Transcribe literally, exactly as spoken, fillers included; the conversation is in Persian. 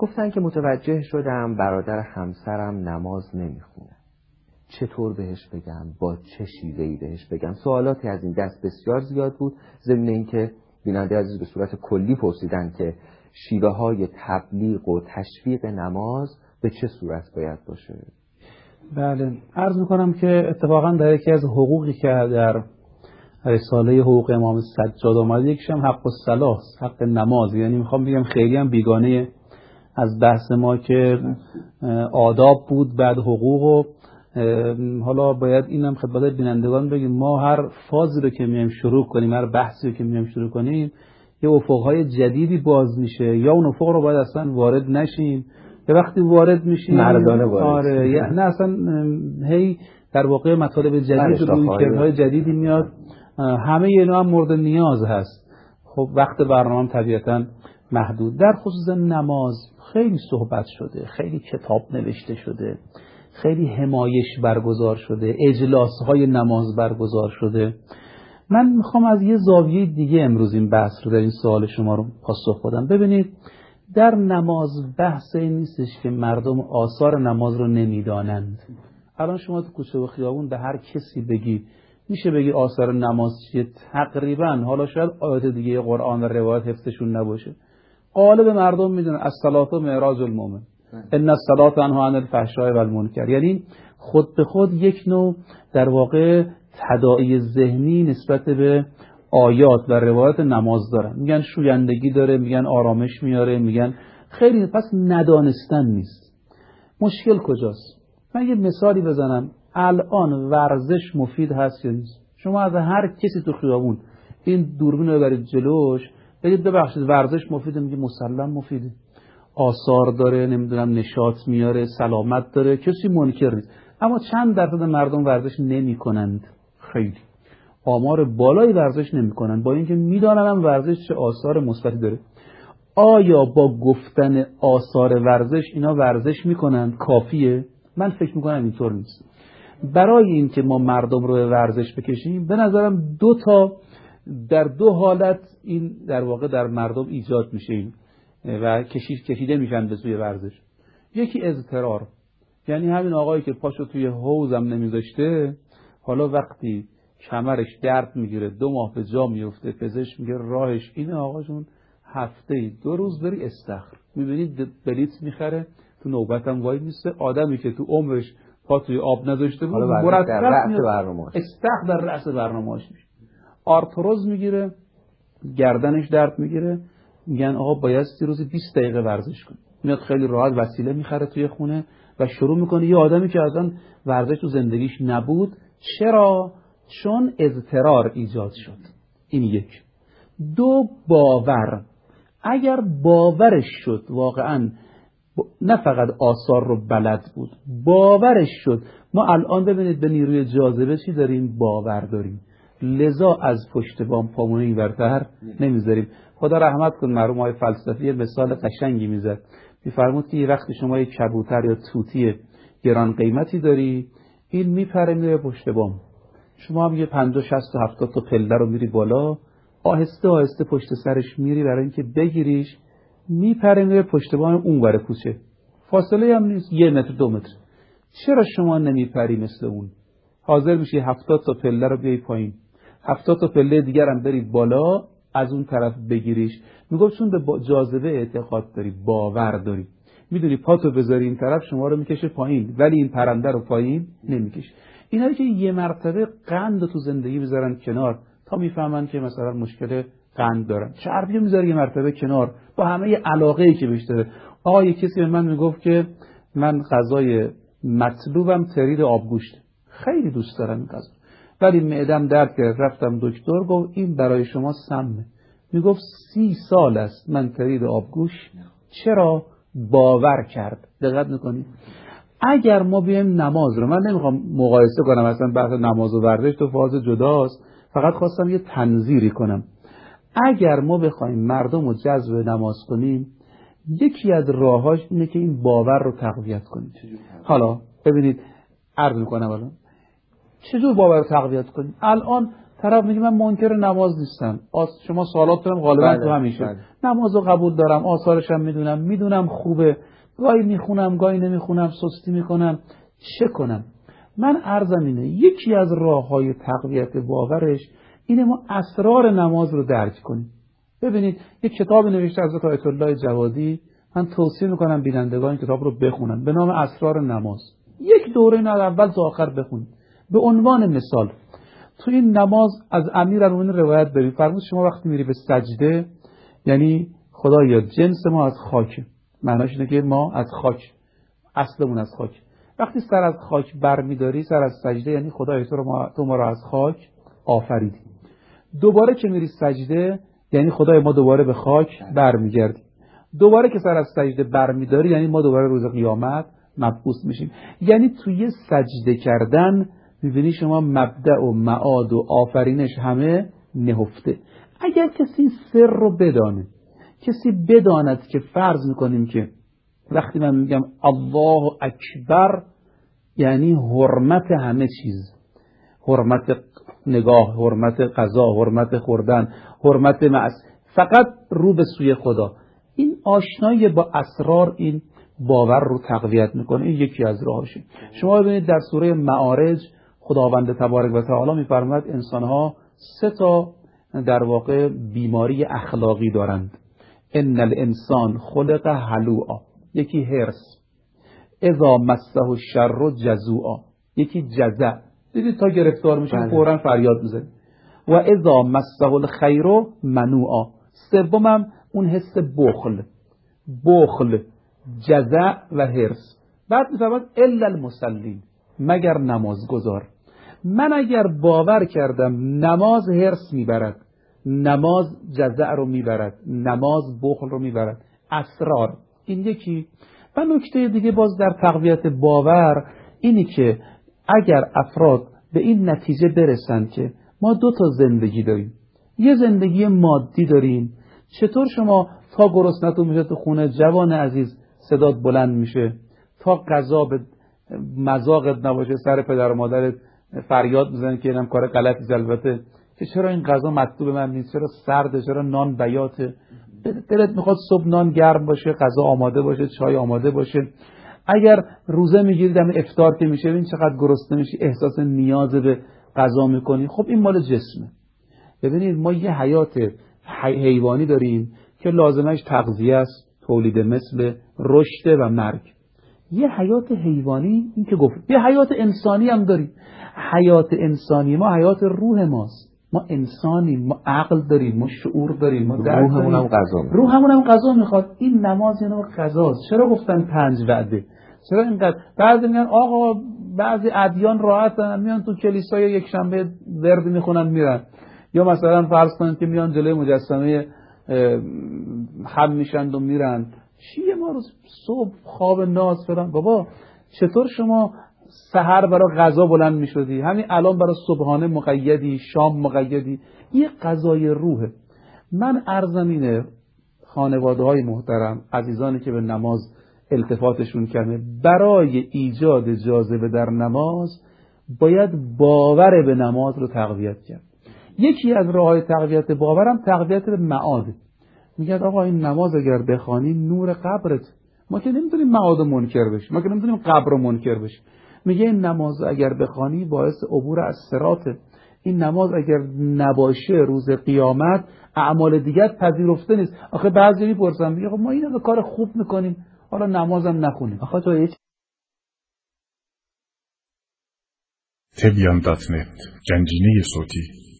گفتن که متوجه شدم برادر همسرم نماز نمیخونه، چطور بهش بگم، با چه شیوهی بهش بگم؟ سوالاتی از این دست بسیار زیاد بود، ضمن اینکه بیننده عزیز به صورت کلی پرسیدن که شیوه های تبلیغ و تشویق نماز به چه صورت باید باشه. بله، عرض میکنم که اتفاقا در یکی از حقوقی که در رساله حقوق امام سجاد آمده یکیش هم حق الصلاة، حق نماز. یعنی میخوام بگم خیلی هم بیگانه از بحث ما که آداب بود بعد حقوق و حالا باید اینم خدمت بینندگان بگیم ما هر فازی رو که میایم شروع کنیم، هر بحثی رو که میایم شروع کنیم یه افقهای جدیدی باز میشه، یا اون افق رو باید اصلا وارد نشیم، به وقتی وارد میشیم مردانه وارد آره یعنی اصلا هی در واقع مطالب جدید و رویکردهای جدیدی میاد، همه اینا هم مورد نیاز هست. خب وقت برنامه طبیعتا محدود. در خصوص نماز خیلی صحبت شده، خیلی کتاب نوشته شده، خیلی حمایش برگزار شده، اجلاس‌های نماز برگزار شده. من میخوام از یه زاویه دیگه امروز این بحث رو در این سوال شما رو پاسخ بدم. ببینید در نماز بحث این نیستش که مردم آثار نماز رو نمیدانند. الان شما تو کوچه و خیابون به هر کسی بگی میشه بگی آثار نماز چیه؟ تقریبا حالا شاید آیات دیگه قرآن و روایت حفظشون نباشه، غالب مردم میدونن الصلاة معراج المؤمن، ان الصلاة تنها عن الفحشاء و المنکر. یعنی خود به خود یک نوع در واقع تداعی ذهنی نسبت به آیات و روایت نماز دارن، میگن شویندگی داره، میگن آرامش میاره، میگن خیلی، پس ندانستن نیست. مشکل کجاست؟ من یه مثالی بزنم. الان ورزش مفید هست یا نیست؟ شما از هر کسی تو خیابون این دوربین رو برید جلوش بگید ببخشید ورزش مفیده، میگه مسلم مفیده، آثار داره، نمیدونم نشاط میاره، سلامت داره، کسی منکر نیست. اما چند درصد مردم ورزش نمی کنند؟ خیلی آمار بالایی ورزش نمی کنند، با اینکه میدانن هم ورزش چه آثار مثبتی داره. آیا با گفتن آثار ورزش اینا ورزش میکنند کافیه؟ من فکر میکنم اینطور نیست. برای این که ما مردم رو به ورزش بکشیم به نظرم دو تا در دو حالت این در واقع در مردم ایجاد میشه و کشید کشیده میشن به سوی ورزش. یکی اضطرار، یعنی همین آقایی که پاشو توی حوضم نمیذاشته، حالا وقتی کمرش درد میگیره دو ماه به جا میفته، پزشک میگه راهش اینه آقا جون هفته ای دو روز بری استخر. میبینید بلیت میخره تو نوبتم وای میسته، آدمی که تو عمرش پا توی آب نذاشته بود مرتب در رأس برنامه‌اش استخر در رأس برنامه‌اش میشه، آرتروز میگیره، گردنش درد میگیره، میگن آقا باید سی روز بیست دقیقه ورزش کنی. میاد خیلی راحت وسیله میخره توی خونه و شروع میکنه. یه آدمی که اصلا ورزش تو زندگیش نبود، چرا؟ چون اضطرار ایجاد شد. این یک. دو، باور. اگر باورش شد واقعا نه فقط آثار رو بلد بود، باورش شد. ما الان ببینید به نیروی جاذبه چی داریم؟ باور داریم، لذا از پشت بام پامون این ورتر نمیذاریم. خدا رحمت کن مرحوم آقای فلسفی یه مثال قشنگی میزد، میفرمود که یه وقتی شما یک کبوتر یا طوطی گران قیمتی داری، این میپره میره پشت بام، شما هم یه پنجاه شصت و هفتاد تا پله رو میری بالا، آهسته آهسته پشت سرش میری برای اینکه بگیریش، میپره میره پشت بام اون ور کوچه، فاصله هم نیست، یه متر دو متر. چرا شما نمیپری مثل اون؟ حاضر میشی هفتاد تا پله رو بیای پایین، هفتاد تا پله دیگر هم بری بالا از اون طرف بگیریش. میگفت چون به جاذبه اعتقاد داری، باور داری، میدونی پاتو بذاری این طرف شما رو میکشه پایین، ولی این پرنده رو پایین نمیکشه. اینایی که یه مرتبه قند تو زندگی بذارن کنار تا میفهمن که مثلا مشکل قند دارن، چربی میذاره یه مرتبه کنار با همه علاقه‌ای که بهش داره. آقا یه کسی به من میگفت که من غذای مطلوبم ترید آبگوشت، خیلی دوست دارم این غذا، ولی معدم درد گرفت، رفتم دکتر گفت این برای شما سمه. میگفت سی سال است من ترید آبگوشت. چرا؟ باور کرد. دقت میکنید؟ اگر ما بیایم نماز رو، من نمیخوام مقایسه کنم اصلا بحث نماز و ورزش تو فاز جداست، فقط خواستم یه تنظیری کنم. اگر ما بخوایم مردم رو جذب نماز کنیم، یکی از راهاش اینه که این باور رو تقویت کنیم. حالا ببینید عرض میکنم الان چجور باور رو تقویت کنیم. الان طرف میگه من منکر نماز نیستم، شما سوالاتتون غالبا تو همیشه نمازو قبول دارم، آثارش هم میدونم، میدونم خوبه، گاهی میخونم گاهی نمیخونم، سستی میکنم، چه کنم؟ من عرضم اینه یکی از راههای تقویت باورش اینه ما اسرار نماز رو درک کنیم. ببینید یک کتاب نوشته حضرت آیت الله جوادی، من توصیه میکنم بینندگان این کتاب رو بخونن، به نام اسرار نماز. یک دوره این از اول تا آخر بخونید. به عنوان مثال تو این نماز از امیرالمومنین روایت داریم، فرمود شما وقتی میری به سجده، یعنی خدایا جنس ما از خاک، معناش اینه که ما از خاک، اصلمون از خاک، وقتی سر از خاک برمیداری، سر از سجده، یعنی خدایا تو ما تو ما رو از خاک آفریدی. دوباره که میری سجده یعنی خدای ما دوباره به خاک برمیگردیم. دوباره که سر از سجده برمیداری یعنی ما دوباره روز قیامت مبعوث میشیم. یعنی توی سجده کردن میبینی شما مبدأ و معاد و آفرینش همه نهفته. اگر کسی سر رو بدانه، کسی بداند که فرض میکنیم که وقتی من میگم الله اکبر یعنی حرمت همه چیز، حرمت نگاه، حرمت غذا، حرمت خوردن، حرمت معص، فقط رو به سوی خدا، این آشنایی با اسرار این باور رو تقویت میکنه. این یکی از راهاشه. شما ببینید در سوره معارج خداوند تبارک و تعالی میفرماید انسانها سه تا در واقع بیماری اخلاقی دارند. ان الانسان خلق هلوعا، یکی هرس، اذا مسه الشر جزوعا، یکی جزع، دیدید تا گرفتار میشه فوراً فریاد میزنه، و اذا مسه الخیر منوعا، سومم اون حس بخل، بخل، جزع و هرس. بعد میفرماید الا المصلین، مگر نمازگزار. من اگر باور کردم نماز هرس میبرد، نماز جزع رو میبرد، نماز بخل رو میبرد، اسرار این یکی. و نکته دیگه باز در تقویت باور اینی که اگر افراد به این نتیجه برسند که ما دو تا زندگی داریم، یه زندگی مادی داریم، چطور شما تا گرسنتون میشه تو خونه جوان عزیز صدات بلند میشه، تا غذا به مذاقت نباشه سر پدر و مادرت فریاد میزنن که اینم کار غلطی، البته که چرا این غذا مطلوب من نیست، چرا سرده، چرا نان بیاته، دلت میخواد صبح نان گرم باشه، غذا آماده باشه، چای آماده باشه. اگر روزه میگیرید هم افطار که میشه ببین چقدر گرسنه میشی، احساس نیاز به غذا میکنی. خب این مال جسمه. ببینید ما یه حیات حیوانی داریم که لازمش تغذیه است، تولید مثل، رشد و مرگ. یه حیات حیوانی این که گفت، یه حیات انسانی هم داریم. حیات انسانی ما حیات روح ماست. ما انسانیم، ما عقل داریم، ما شعور داریم، ما درک داریم. روحمون هم غذا میخواد. روحمون هم غذا میخواد. این نماز یه نوع غذاست. چرا گفتن پنج وعده؟ چرا اینقدر؟ بعضی میگن آقا بعضی ادیان راحتن، میان تو کلیسای یک شنبه ورد میخونن میرن. یا مثلا فرض کنید که میان جلوی مجسمه خم میشند و میرن. چیه ما روز صبح خواب ناز فلان؟ بابا چطور شما سحر برای غذا بلند میشدی، همین الان برای صبحانه مقیدی، شام مقیدی؟ یه غذای روحه. من عرضم اینه خانواده های محترم، عزیزانی که به نماز التفاتشون کمه، برای ایجاد جاذبه در نماز باید باور به نماز رو تقویت کرد. یکی از راه‌های تقویت باورم تقویت به معاد. میگه آقا این نماز اگر بخوانی نور قبرت، ما که نمیتونیم معاد و منکر بشیم، ما که نمیتونیم قبر و منکر بشیم. میگه این نماز اگر بخوانی باعث عبور از صراطه. این نماز اگر نباشه روز قیامت اعمال دیگر پذیرفته نیست. آخه بعضی میپرسن میگه ما اینو کار خوب میکنیم حالا نمازم نخونیم. آخه تو هیچ تبیان دات نت، گنجینه صوتی.